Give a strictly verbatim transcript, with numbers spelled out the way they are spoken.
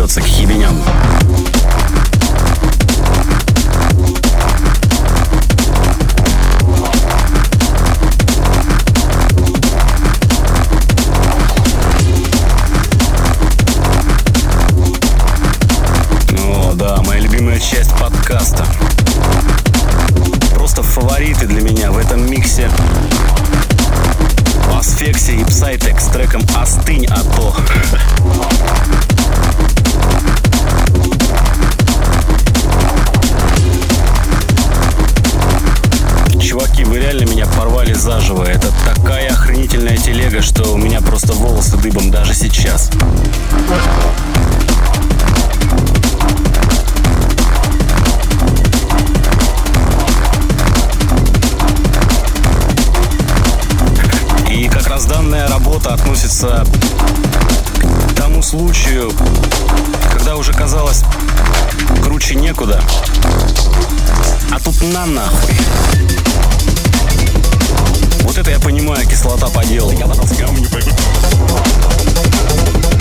придется к ебеням. О, да, моя любимая часть подкаста. Просто фавориты для меня в этом миксе. Асфексия и Psytek с треком «Остынь, а то». Чуваки, вы реально меня порвали заживо. Это такая охренительная телега, что у меня просто волосы дыбом даже сейчас. И как раз данная работа относится к тому случаю, когда уже казалось круче некуда, а тут на нахуй. Вот это я понимаю, кислота по делу.